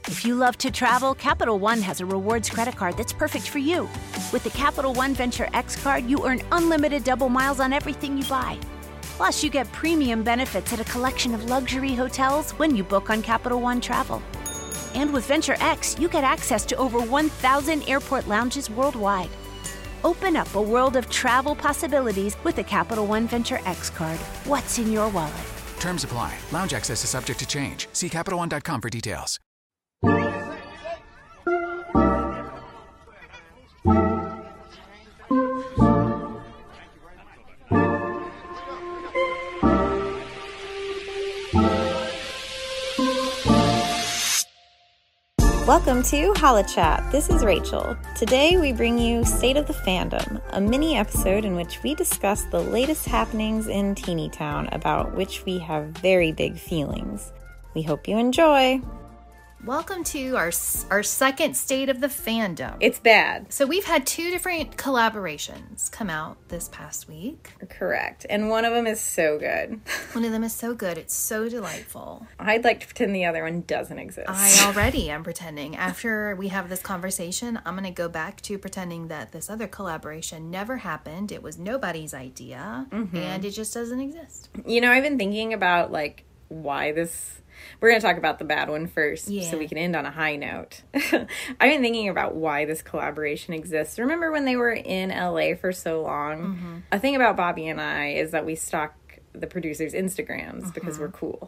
If you love to travel, Capital One has a rewards credit card that's perfect for you. With the Capital One Venture X card, you earn unlimited double miles on everything you buy. Plus, you get premium benefits at a collection of luxury hotels when you book on Capital One Travel. And with Venture X, you get access to over 1,000 airport lounges worldwide. Open up a world of travel possibilities with the Capital One Venture X card. What's in your wallet? Terms apply. Lounge access is subject to change. See CapitalOne.com for details. Welcome to Holla Chat. This is Rachel. Today we bring you State of the Fandom, a mini episode in which we discuss the latest happenings in Teeny Town, about which we have very big feelings. We hope you enjoy. Welcome to our second State of the Fandom. It's bad. So we've had two different collaborations come out this past week. Correct. And one of them is so good. One of them is so good. It's so delightful. I'd like to pretend the other one doesn't exist. I already am pretending. After we have this conversation, I'm going to go back to pretending that this other collaboration never happened. It was nobody's idea. And it just doesn't exist. You know, I've been thinking about, why this... We're going to talk about the bad one first, so we can end on a high note. I've been thinking about why this collaboration exists. Remember when they were in LA for so long? A thing about Bobby and I is that we stalk the producers' Instagrams because we're cool.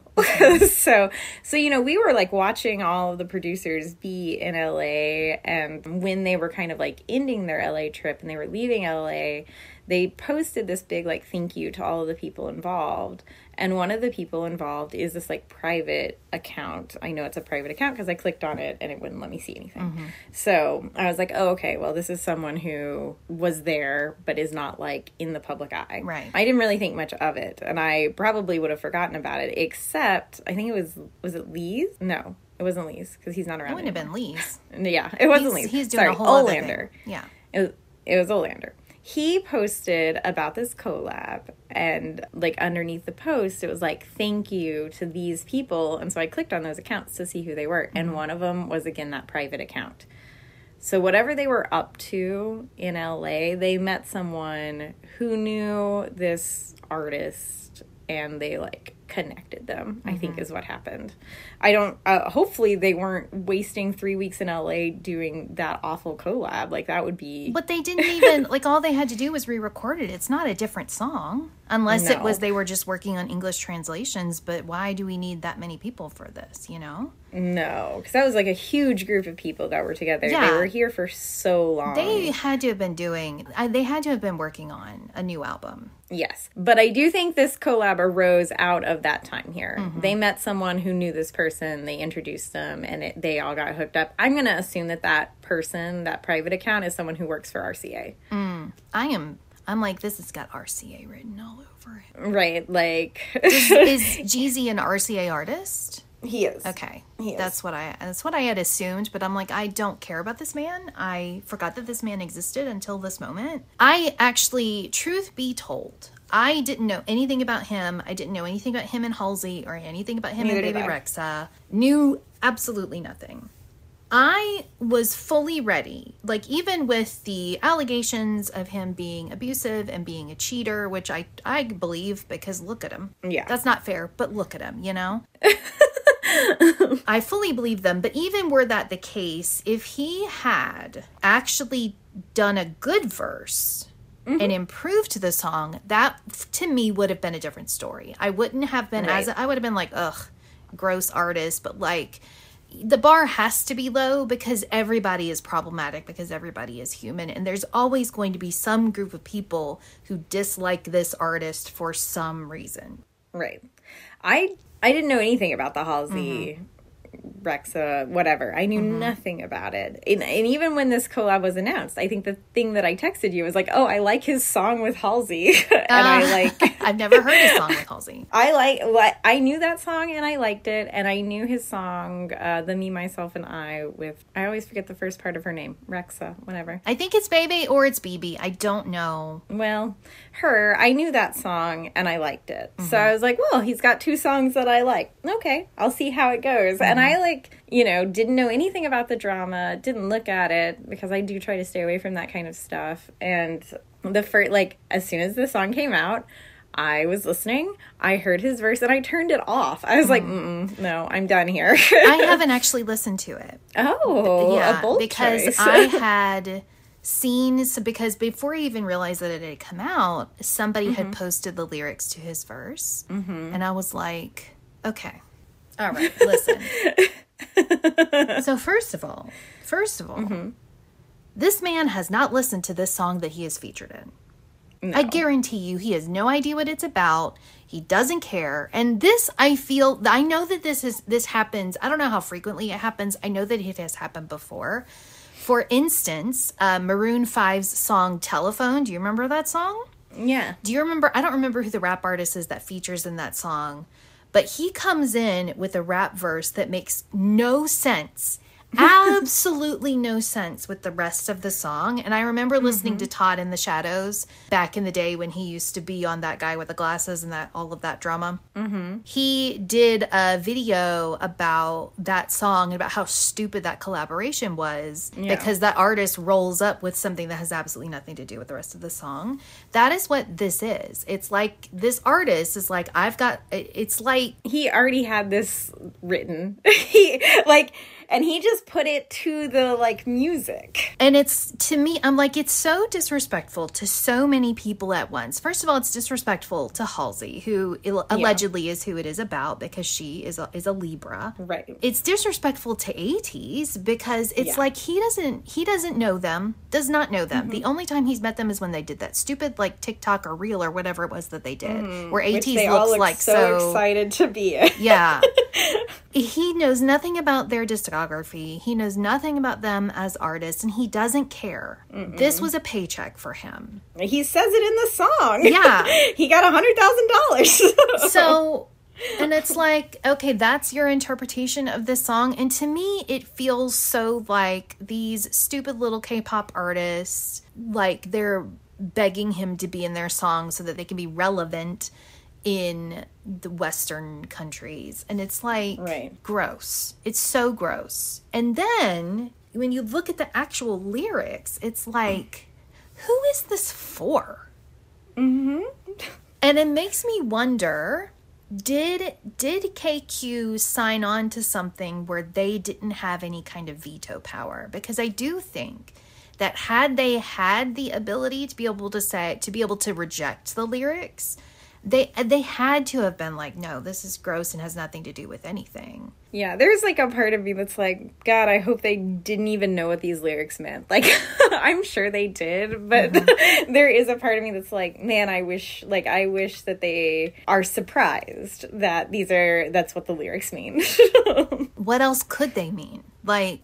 So, you know, we were watching all of the producers be in LA, and when they were kind of ending their LA trip and they were leaving LA, they posted this big thank you to all of the people involved. And one of the people involved is this private account. I know it's a private account because I clicked on it and it wouldn't let me see anything. So I was like, oh, okay, well, this is someone who was there but is not in the public eye. Right. I didn't really think much of it, and I probably would have forgotten about it, except I think it was it Lee's? No, it wasn't Lee's because he's not around. It wouldn't anymore. have been Lee's. Yeah, it wasn't Lee's. He's doing Sorry, a whole other Olander. thing. Yeah. It was Olander. He posted about this collab, and underneath the post, it was thank you to these people. And so I clicked on those accounts to see who they were. And one of them was, again, that private account. So whatever they were up to in LA, they met someone who knew this artist, and they connected them, I think is what happened. I don't, hopefully they weren't wasting 3 weeks in LA doing that awful collab. That would be... But they didn't even, all they had to do was re-record it. It's not a different song. Unless it was they were just working on English translations. But why do we need that many people for this, you know? No, because that was a huge group of people that were together. Yeah. They were here for so long. They had to have been working on a new album. Yes. But I do think this collab arose out of that time here. They met someone who knew this person. They introduced them, and they all got hooked up. I'm going to assume that person, that private account, is someone who works for RCA. I'm this has got RCA written all over it. Right. Is Jeezy an RCA artist? He is. Okay. He is. That's what I had assumed, but I'm I don't care about this man. I forgot that this man existed until this moment. I actually, truth be told, I didn't know anything about him. I didn't know anything about him and Halsey or anything about him and Baby Rexha. Knew absolutely nothing. I was fully ready, even with the allegations of him being abusive and being a cheater, which I believe because look at him. Yeah. That's not fair, but look at him, you know? I fully believe them, but even were that the case, if he had actually done a good verse and improved the song, that to me would have been a different story. I wouldn't have been I would have been ugh, gross artist, but the bar has to be low because everybody is problematic, because everybody is human, and there's always going to be some group of people who dislike this artist for some reason. Right. I didn't know anything about the Halsey Rexha, whatever. I knew nothing about it. And even when this collab was announced, I think the thing that I texted you was oh, I like his song with Halsey. And I've never heard his song with Halsey. I knew that song and I liked it. And I knew his song, The Me, Myself, and I, with, I always forget the first part of her name, Rexha, whatever. I think it's Baby or it's BB. I don't know. Well, I knew that song and I liked it. So I was well, he's got two songs that I like. Okay, I'll see how it goes. And I, like, you know, didn't know anything about the drama, didn't look at it, because I do try to stay away from that kind of stuff. And the first, like, as soon as the song came out, I was listening, I heard his verse, and I turned it off. I was like, no, I'm done here. I haven't actually listened to it. Oh, yeah, a bold because choice. I had seen, so because before I even realized that it had come out, somebody had posted the lyrics to his verse, and I was like, okay, all right, listen. So first of all, this man has not listened to this song that he is featured in. No. I guarantee you he has no idea what it's about. He doesn't care. And this, I know that this happens. I don't know how frequently it happens. I know that it has happened before. For instance, Maroon 5's song Telephone. Do you remember that song? Yeah. Do you remember? I don't remember who the rap artist is that features in that song, but he comes in with a rap verse that makes no sense. Absolutely no sense with the rest of the song. And I remember listening to Todd in the Shadows back in the day when he used to be on That Guy with the Glasses and that all of that drama. He did a video about that song and about how stupid that collaboration was because that artist rolls up with something that has absolutely nothing to do with the rest of the song. That is what this is. It's like this artist is like, it's like he already had this written. And he just put it to the, like, music. And it's, to me, I'm like, it's so disrespectful to so many people at once. First of all, it's disrespectful to Halsey, who allegedly is who it is about because she is a Libra. Right. It's disrespectful to ATEEZ because it's like he doesn't know them, does not know them. The only time he's met them is when they did that stupid, like, TikTok or Reel or whatever it was that they did, where ATEEZ looks like so excited to be in. Yeah. He knows nothing about their discography. He knows nothing about them as artists, and he doesn't care. This was a paycheck for him. He says it in the song. Yeah. He got $100,000. So, and it's like, okay, that's your interpretation of this song. And to me, it feels so like these stupid little K-pop artists, like they're begging him to be in their song so that they can be relevant in the Western countries. And it's like gross. It's so gross. And then when you look at the actual lyrics, it's like, who is this for? And it makes me wonder, did KQ sign on to something where they didn't have any kind of veto power? Because I do think that had they had the ability to be able to reject the lyrics, they had to have been like, no, this is gross and has nothing to do with anything. Yeah, there's like a part of me that's like, God, I hope they didn't even know what these lyrics meant. Like, I'm sure they did, but there is a part of me that's like, man, I wish that they are surprised that that's what the lyrics mean. What else could they mean? Like,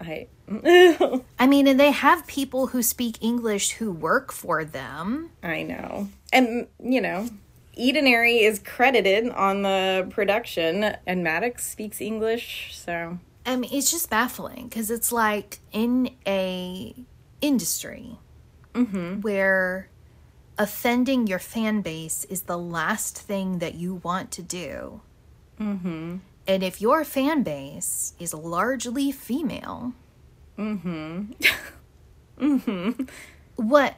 I mean, and they have people who speak English who work for them. I know. And, you know, Edenary is credited on the production, and Maddox speaks English, so... I mean, it's just baffling, because it's like, in a industry where offending your fan base is the last thing that you want to do. And if your fan base is largely female... What...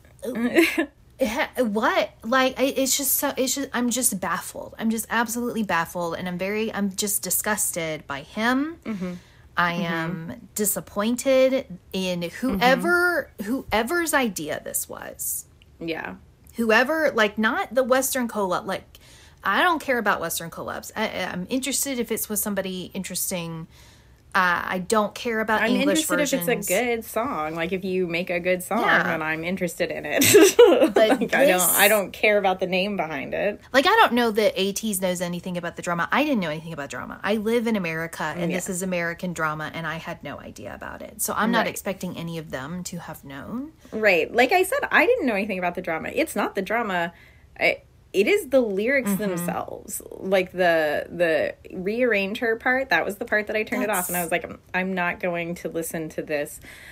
What? Like, I'm just baffled. I'm just absolutely baffled. And I'm just disgusted by him. I am disappointed in whoever's idea this was. Yeah. Whoever, like, not the Western collab. Like, I don't care about Western collabs. I'm interested if it's with somebody interesting. I don't care about English versions. I'm interested if it's a good song. Like, if you make a good song, then I'm interested in it. But like, I don't care about the name behind it. Like, I don't know that ATEEZ knows anything about the drama. I didn't know anything about drama. I live in America, and this is American drama, and I had no idea about it. So I'm not expecting any of them to have known. Right. Like I said, I didn't know anything about the drama. It's not the drama. It is the lyrics themselves. Like, the rearrange her part, that was the part that I turned it off. And I was like, I'm not going to listen to this.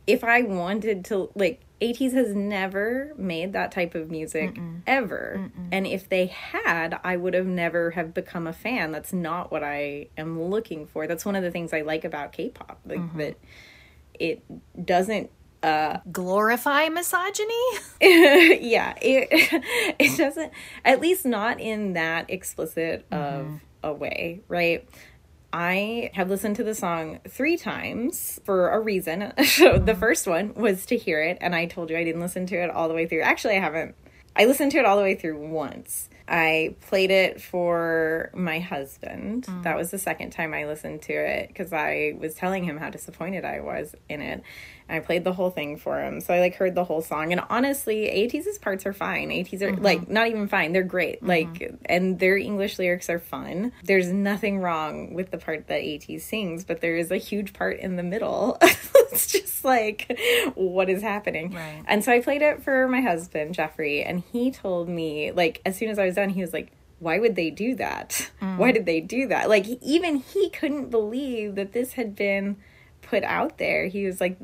if I wanted to, like, ATEEZ has never made that type of music ever. And if they had, I would have never have become a fan. That's not what I am looking for. That's one of the things I like about K-pop. Like, that it doesn't glorify misogyny. Yeah, it doesn't, at least not in that explicit of a way, right? I have listened to the song 3 times for a reason. So the first one was to hear it, and I told you I didn't listen to it all the way through. Actually, I haven't. I listened to it all the way through once. I played it for my husband. That was the second time I listened to it, because I was telling him how disappointed I was in it. And I played the whole thing for him. So I, like, heard the whole song. And honestly, ATEEZ's parts are fine. ATEEZ are, like, not even fine. They're great. Like, and their English lyrics are fun. There's nothing wrong with the part that ATEEZ sings, but there is a huge part in the middle. It's just like, what is happening? Right. And so I played it for my husband, Jeffrey, and he told me, like, as soon as I was done, he was like, why would they do that? Why did they do that? Like, even he couldn't believe that this had been put out there. He was like,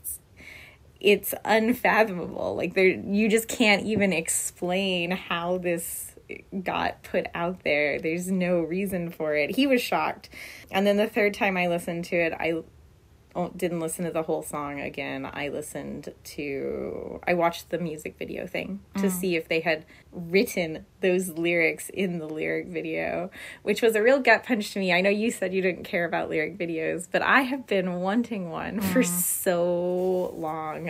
it's unfathomable. Like, you just can't even explain how this got put out there. There's no reason for it. He was shocked. And then the third time I listened to it, I didn't listen to the whole song again. I watched the music video thing to see if they had written those lyrics in the lyric video, which was a real gut punch to me. I know you said you didn't care about lyric videos, but I have been wanting one for so long,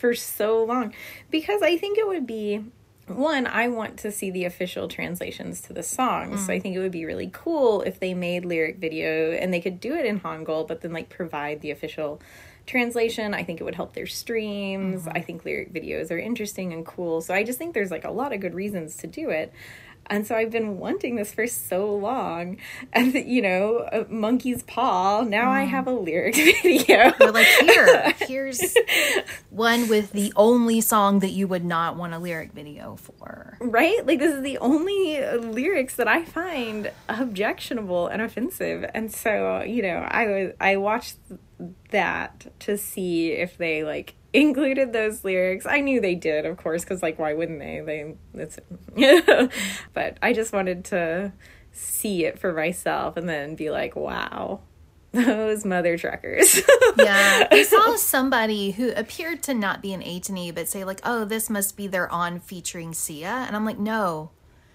because I think it would be, one, I want to see the official translations to the songs. So I think it would be really cool if they made lyric video and they could do it in Hangul, but then, like, provide the official translation. I think it would help their streams. I think lyric videos are interesting and cool. So I just think there's, like, a lot of good reasons to do it. And so I've been wanting this for so long. And, you know, Monkey's Paw, now I have a lyric video. You're like, here's one with the only song that you would not want a lyric video for. Right? Like, this is the only lyrics that I find objectionable and offensive. And so, you know, I watched that to see if they, like, included those lyrics. I knew they did, of course, because, like, why wouldn't they? But I just wanted to see it for myself and then be like, wow, those mother truckers. Yeah, I saw somebody who appeared to not be an ATEEZ, but say, like, oh, this must be their On featuring Sia. And I'm like, no,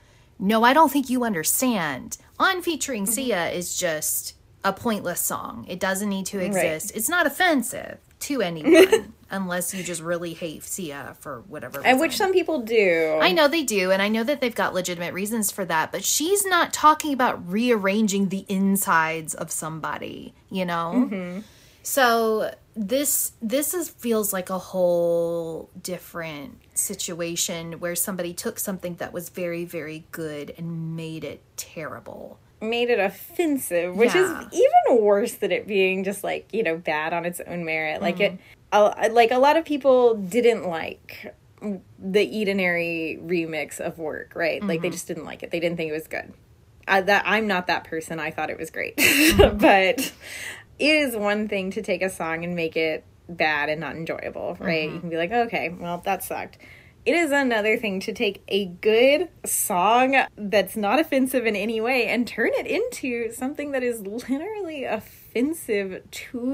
I don't think you understand. On featuring Sia is just a pointless song. It doesn't need to exist. Right. It's not offensive to anyone unless you just really hate Sia for whatever reason. And which some people do. I know they do, and I know that they've got legitimate reasons for that, but she's not talking about rearranging the insides of somebody, you know? So this feels like a whole different situation where somebody took something that was very, very good and made it terrible. Made it offensive, which is even worse than it being just, like, you know, bad on its own merit. Like, like, a lot of people didn't like the Edenary remix of Work, right? Like, they just didn't like it. They didn't think it was good. I'm not that person. I thought it was great. But it is one thing to take a song and make it bad and not enjoyable, right? You can be like, okay, well, that sucked. It is another thing to take a good song that's not offensive in any way and turn it into something that is literally offensive to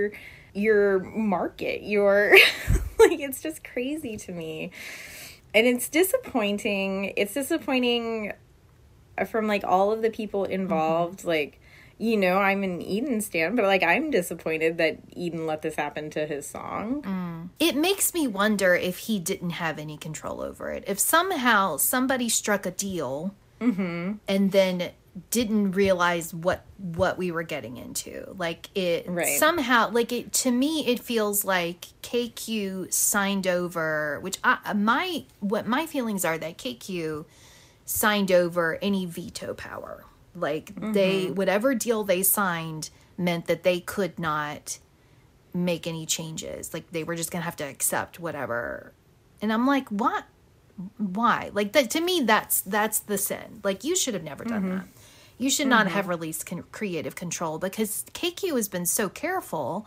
your market. Like, it's just crazy to me. And it's disappointing. It's disappointing from, like, all of the people involved. Like, you know, I'm an Eden stan, but, like, I'm disappointed that Eden let this happen to his song. It makes me wonder if he didn't have any control over it. If somehow somebody struck a deal and then didn't realize what we were getting into. Like, it somehow, like, it, to me, it feels like KQ signed over, which what my feelings are that KQ signed over any veto power. Like, they, whatever deal they signed meant that they could not make any changes. Like, they were just going to have to accept whatever. And I'm like, what? Why? Like, that, to me, that's the sin. Like, you should have never done that. You should not have released creative control, because KQ has been so careful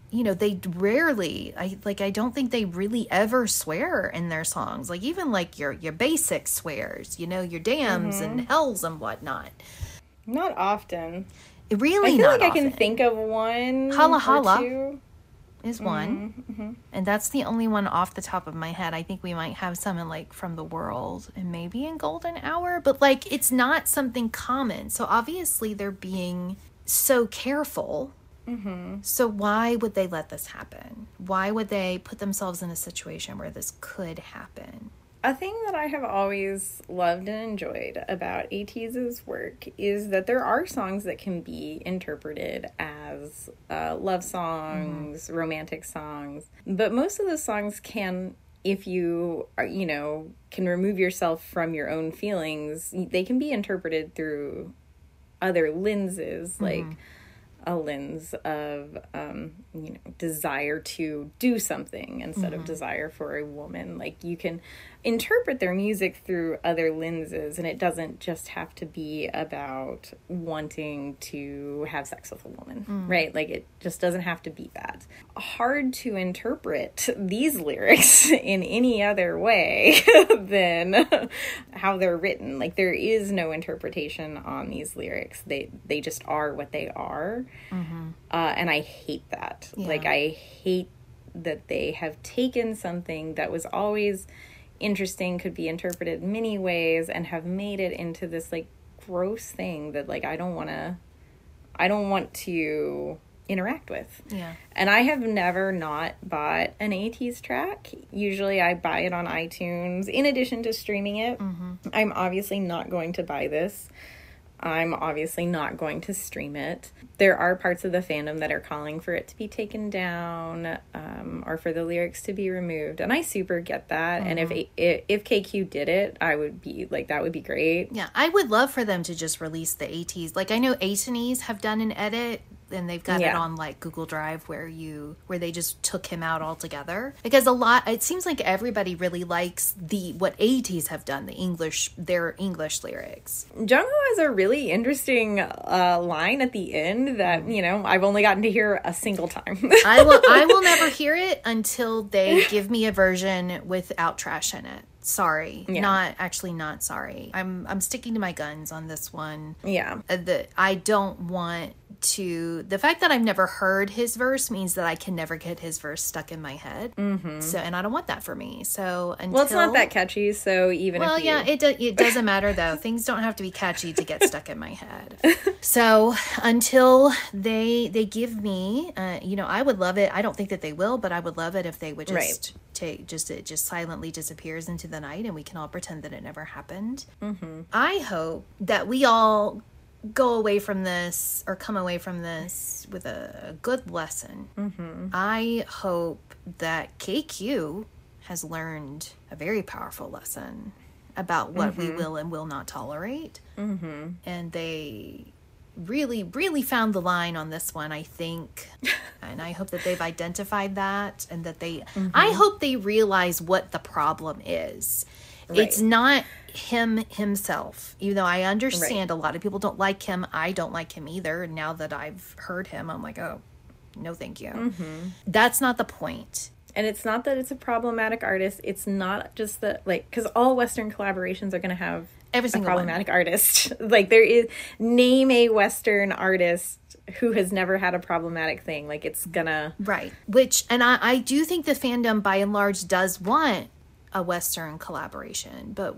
you know, they rarely, I don't think they really ever swear in their songs. Like, even like your basic swears, you know, your dams and hells and whatnot. Not often. Really, I feel not like often. I can think of one Holla or Holla two. is one. And that's the only one off the top of my head. I think we might have some in like From the World and maybe in Golden Hour, but like it's not something common. So obviously they're being so careful. So why would they let this happen? Why would they put themselves in a situation where this could happen? A thing that I have always loved and enjoyed about ATEEZ's work is that there are songs that can be interpreted as love songs, romantic songs, but most of the songs can, if you are, you know, can remove yourself from your own feelings, they can be interpreted through other lenses, like a lens of, you know, desire to do something instead of desire for a woman. Like, you can interpret their music through other lenses, and it doesn't just have to be about wanting to have sex with a woman, right? Like, it just doesn't have to be that. Hard to interpret these lyrics in any other way than how they're written. Like, there is no interpretation on these lyrics. They just are what they are. And I hate that. Yeah. Like, I hate that they have taken something that was always interesting, could be interpreted many ways, and have made it into this like gross thing that like I don't want to interact with. Yeah. And I have never not bought an ATEEZ track. Usually I buy it on iTunes in addition to streaming it. I'm obviously not going to buy this. I'm obviously not going to stream it. There are parts of the fandom that are calling for it to be taken down, or for the lyrics to be removed, and I super get that. And if KQ did it, I would be like, that would be great. Yeah, I would love for them to just release the ATEEZ. Like, I know ATEEZ have done an edit, and they've got it on like Google Drive where they just took him out altogether, because it seems like everybody really likes what ATEEZ have done, their English lyrics. Jungho has a really interesting line at the end that, you know, I've only gotten to hear a single time. I will never hear it until they give me a version without trash in it. Sorry. Yeah. Not sorry. I'm sticking to my guns on this one. Yeah. I don't want to. The fact that I've never heard his verse means that I can never get his verse stuck in my head. So, and I don't want that for me. So until, it's not that catchy. So even it doesn't matter though. Things don't have to be catchy to get stuck in my head. So until they give me, you know, I would love it. I don't think that they will, but I would love it if they would just it just silently disappears into the night, and we can all pretend that it never happened. I hope that we all come away from this with a good lesson. I hope that KQ has learned a very powerful lesson about what we will and will not tolerate. And they really, really found the line on this one, I think. And I hope that they've identified that, and that I hope they realize what the problem is. Right. It's not himself, even though I understand a lot of people don't like him. I don't like him either. Now that I've heard him, I'm like, oh, no thank you. That's not the point. And it's not that it's a problematic artist. It's not just that, like, because all Western collaborations are going to have every single problematic artist. Like, there is, name a Western artist who has never had a problematic thing. Like, it's gonna... Right. Which, and I do think the fandom, by and large, does want a Western collaboration, but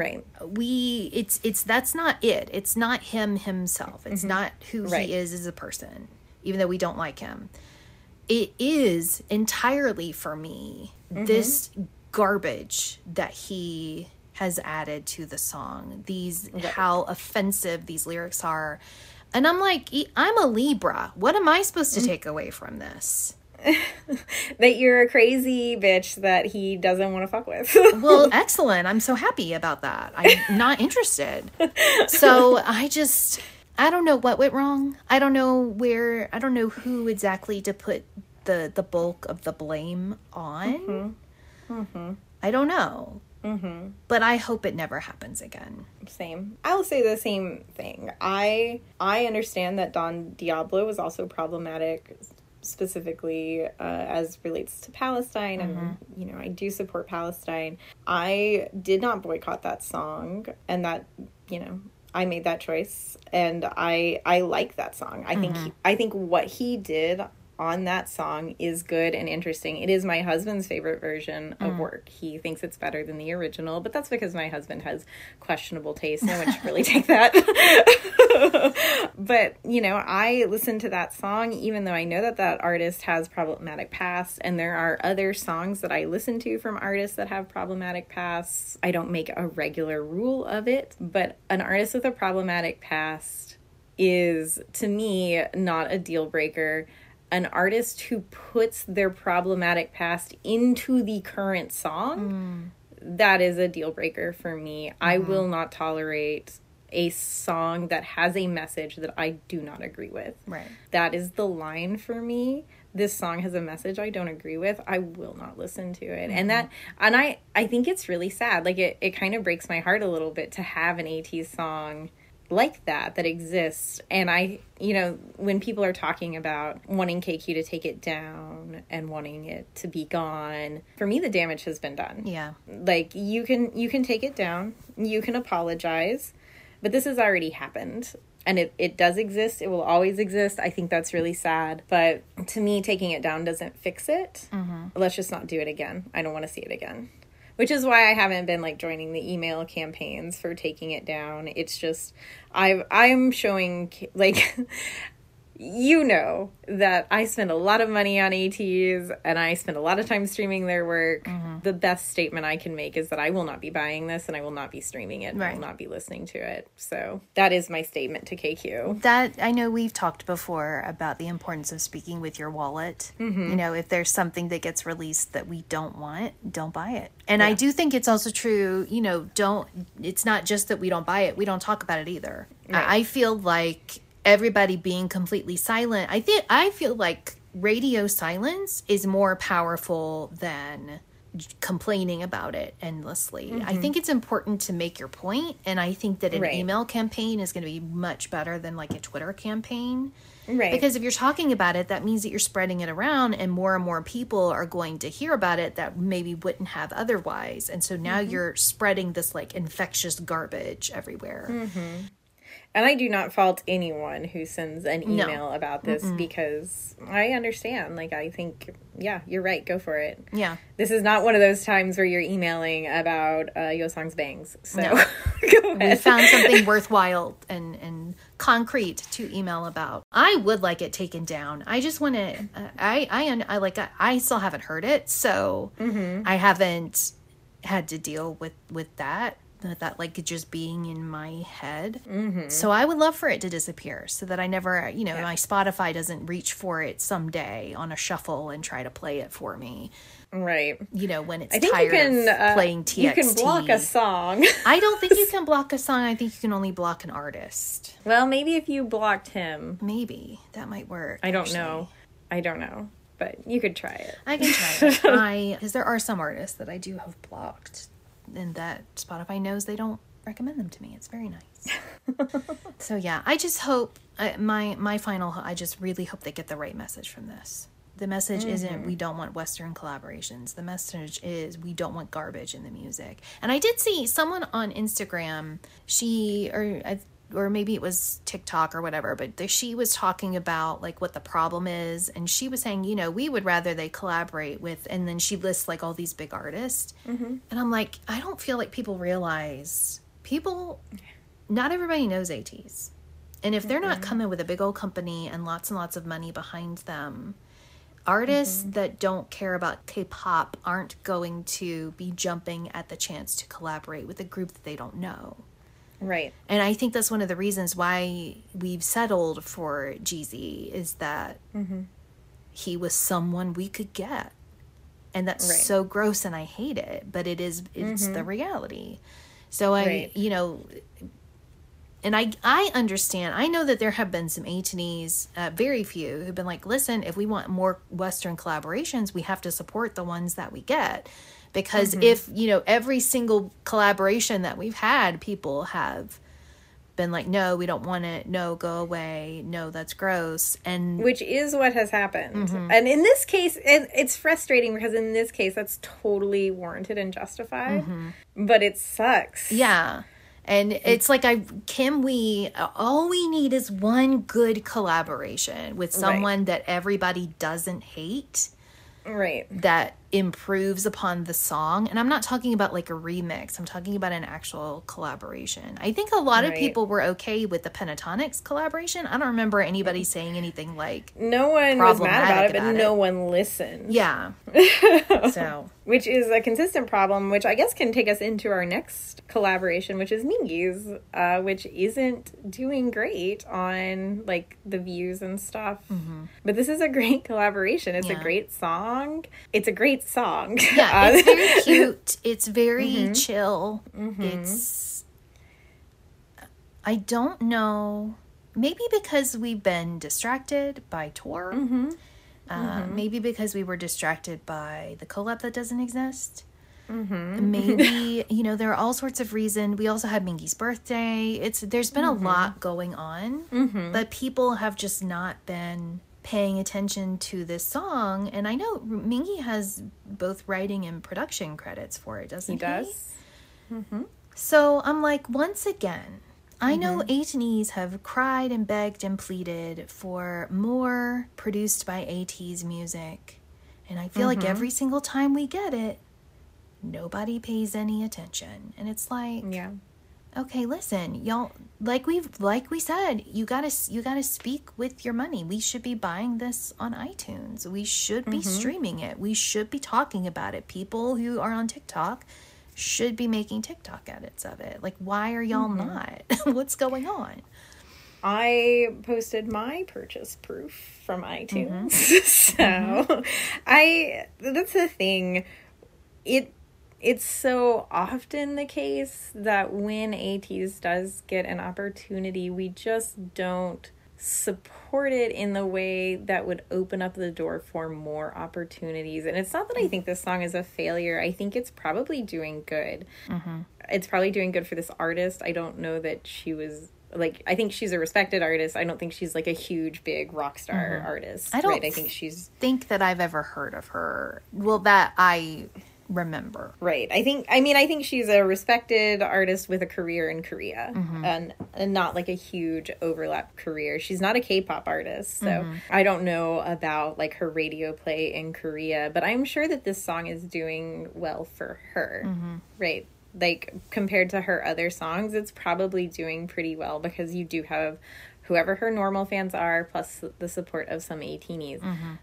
that's not it. It's not himself. It's not who he is as a person, even though we don't like him. It is entirely, for me, this garbage that he has added to the song. How offensive these lyrics are. And I'm like, I'm a Libra. What am I supposed to take away from this? That you're a crazy bitch that he doesn't want to fuck with. Well, excellent. I'm so happy about that. I'm not interested. So I don't know what went wrong. I don't know who exactly to put the bulk of the blame on. I don't know. But I hope it never happens again. Same. I'll say the same thing. I understand that Don Diablo was also problematic specifically as relates to Palestine, and I do support Palestine. I did not boycott that song, and that I made that choice, and I like that song. I think what he did on that song is good and interesting. It is my husband's favorite version of Work. He thinks it's better than the original, but that's because my husband has questionable taste. No one should really take that. But, I listen to that song, even though I know that artist has problematic past, and there are other songs that I listen to from artists that have problematic pasts. I don't make a regular rule of it, but an artist with a problematic past is, to me, not a deal breaker. An artist who puts their problematic past into the current song, that is a deal breaker for me. I will not tolerate a song that has a message that I do not agree with. Right. That is the line for me. This song has a message I don't agree with. I will not listen to it. And I think it's really sad. Like, it kind of breaks my heart a little bit to have an ATEEZ song like that exists. And when people are talking about wanting KQ to take it down and wanting it to be gone, for me the damage has been done. Yeah. Like, you can take it down, you can apologize, but this has already happened. And it does exist. It will always exist. I think that's really sad. But to me, taking it down doesn't fix it. Let's just not do it again. I don't want to see it again. Which is why I haven't been joining the email campaigns for taking it down. It's just, I'm showing, that I spend a lot of money on ATEEZ, and I spend a lot of time streaming their work. The best statement I can make is that I will not be buying this, and I will not be streaming it, and I will not be listening to it. So that is my statement to KQ. That, I know we've talked before about the importance of speaking with your wallet. If there's something that gets released that we don't want, don't buy it. And I do think it's also true, it's not just that we don't buy it, we don't talk about it either. Right. I feel like everybody being completely silent, I feel like radio silence is more powerful than complaining about it endlessly. I think it's important to make your point, and I think that an email campaign is going to be much better than a Twitter campaign. Right. Because if you're talking about it, that means that you're spreading it around, and more people are going to hear about it that maybe wouldn't have otherwise. And so now you're spreading this infectious garbage everywhere. And I do not fault anyone who sends an email about this, because I understand. I think, you're right. Go for it. Yeah. This is not one of those times where you're emailing about Yeosang's bangs. So no. Go ahead. We found something worthwhile and concrete to email about. I would like it taken down. I just want to, I still haven't heard it. So I haven't had to deal with that just being in my head. So I would love for it to disappear so that I never, my Spotify doesn't reach for it someday on a shuffle and try to play it for me. Right. When it's tired of playing TXT. You can block a song. I don't think you can block a song. I think you can only block an artist. Well, maybe if you blocked him. Maybe. That might work. I don't know. But you could try it. I can try it. Because there are some artists that I do have blocked, and that Spotify knows they don't recommend them to me. It's very nice. So yeah, I just hope I just really hope they get the right message from this. The message isn't we don't want Western collaborations. The message is we don't want garbage in the music. And I did see someone on Instagram, or maybe it was TikTok or whatever, but she was talking about what the problem is, and she was saying, we would rather they collaborate with, and then she lists all these big artists, and I'm like, I don't feel like people realize not everybody knows ATEEZ, and if they're not coming with a big old company and lots of money behind them, artists that don't care about K-pop aren't going to be jumping at the chance to collaborate with a group that they don't know. Right. And I think that's one of the reasons why we've settled for Jeezy, is that he was someone we could get. And that's so gross, and I hate it, but it's the reality. So and I understand. I know that there have been some ATEEZ, very few, who've been like, listen, if we want more Western collaborations, we have to support the ones that we get. Because if, every single collaboration that we've had, people have been like, no, we don't want it. No, go away. No, that's gross. And which is what has happened. And in this case, and it's frustrating because in this case, that's totally warranted and justified, but it sucks. Yeah. And it's like, all we need is one good collaboration with someone that everybody doesn't hate. Right. That improves upon the song. And I'm not talking about like a remix. I'm talking about an actual collaboration. I think a lot of people were okay with the Pentatonics collaboration. I don't remember anybody saying anything like no one was mad about it, but no one listened. Yeah. So, which is a consistent problem, which I guess can take us into our next collaboration, which is Mingy's, which isn't doing great on like the views and stuff. But this is a great collaboration. It's a great song. It's a great song. Yeah, it's very cute. It's very chill. It's, I don't know, maybe because we've been distracted by tour. Maybe because we were distracted by the collab that doesn't exist. Maybe, you know, there are all sorts of reasons. We also had Mingy's birthday. There's been a lot going on, but people have just not been paying attention to this song. And I know Mingy has both writing and production credits for it, doesn't he? He does. So I'm like, once again, I know A-Teens have cried and begged and pleaded for more produced by AT's music. And I feel like every single time we get it, nobody pays any attention. And it's like, okay, listen, y'all, like we said, you gotta speak with your money. We should be buying this on iTunes. We should be streaming it. We should be talking about it. People who are on TikTok should be making TikTok edits of it. Like, why are y'all not? What's going on? I posted my purchase proof from iTunes. So that's the thing. It's so often the case that when ATEEZ does get an opportunity, we just don't support it in the way that would open up the door for more opportunities. And it's not that I think this song is a failure. I think it's probably doing good. It's probably doing good for this artist. I don't know that she was... like, I think she's a respected artist. I don't think she's like a huge, big rock star artist. I don't I think she's... think that I've ever heard of her. Well, that I remember. Right. I think she's a respected artist with a career in Korea and not like a huge overlap career. She's not a K-pop artist, so I don't know about like her radio play in Korea, but I'm sure that this song is doing well for her. Right. Like, compared to her other songs, it's probably doing pretty well because you do have whoever her normal fans are, plus the support of some A-Teenies.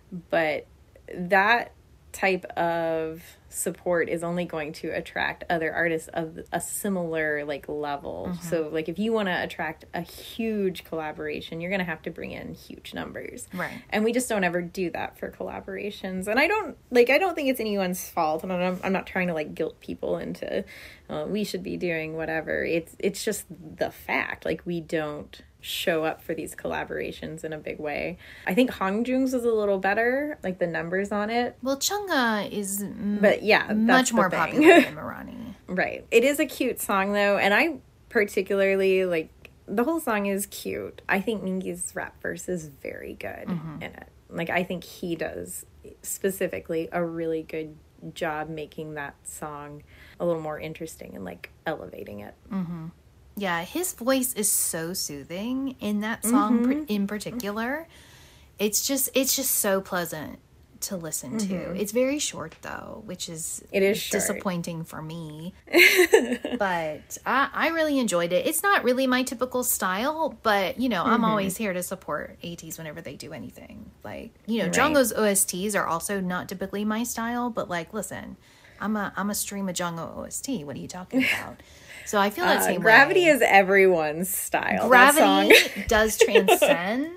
But that type of support is only going to attract other artists of a similar, like, level. So, like, if you want to attract a huge collaboration, you're going to have to bring in huge numbers. Right. And we just don't ever do that for collaborations. And I don't think it's anyone's fault. And I'm not trying to, like, guilt people into, we should be doing whatever. It's just the fact. Like, we don't show up for these collaborations in a big way. I think Hongjoong's was a little better, like the numbers on it. Well, Chungha is much more popular than Marani. Right. It is a cute song though, and I particularly like the whole song is cute. I think Mingy's rap verse is very good in it. Like, I think he does specifically a really good job making that song a little more interesting and like elevating it. Yeah, his voice is so soothing in that song in particular. It's just so pleasant to listen to. It's very short though, which is disappointing for me. But I really enjoyed it. It's not really my typical style, but you know, I'm always here to support ATEEZ whenever they do anything. Like, you know, Jungkook's OSTs are also not typically my style, but like, listen, I'm a stream a Jungkook OST. What are you talking about? So I feel that same Gravity way. is everyone's style. Gravity does transcend.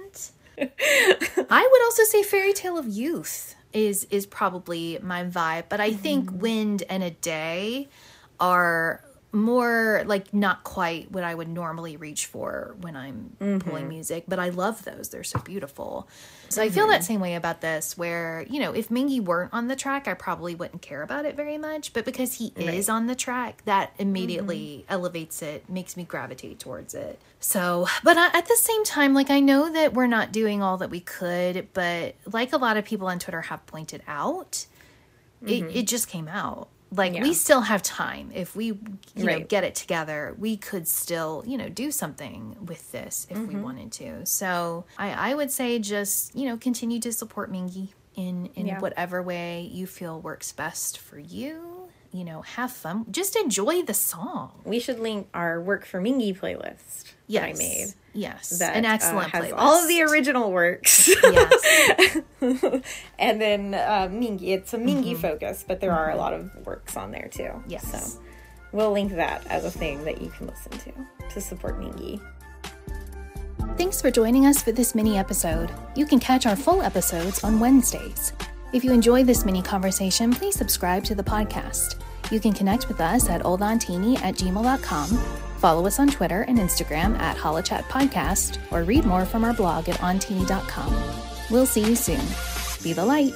I would also say Fairy Tale of Youth is probably my vibe, but I think Wind and A Day are more like not quite what I would normally reach for when I'm pulling music, but I love those. They're so beautiful. So I feel that same way about this, where, you know, if Mingy weren't on the track, I probably wouldn't care about it very much, but because he is on the track, that immediately elevates it, makes me gravitate towards it. So, but at the same time, like, I know that we're not doing all that we could, but like a lot of people on Twitter have pointed out, it just came out. Like, we still have time. If we, you know, get it together, we could still, you know, do something with this if we wanted to. So I would say just, you know, continue to support Mingy in whatever way you feel works best for you. You know, have fun. Just enjoy the song. We should link our Work for Mingy playlist that I made. Yes, that an excellent has playlist. all of the original works. Yes. And then Mingy. It's a Mingy focus, but there are a lot of works on there too. Yes. So we'll link that as a thing that you can listen to support Mingy. Thanks for joining us for this mini episode. You can catch our full episodes on Wednesdays. If you enjoyed this mini conversation, please subscribe to the podcast. You can connect with us at oldontini@gmail.com, follow us on Twitter and Instagram at holochatpodcast, or read more from our blog at ontini.com. We'll see you soon. Be the light.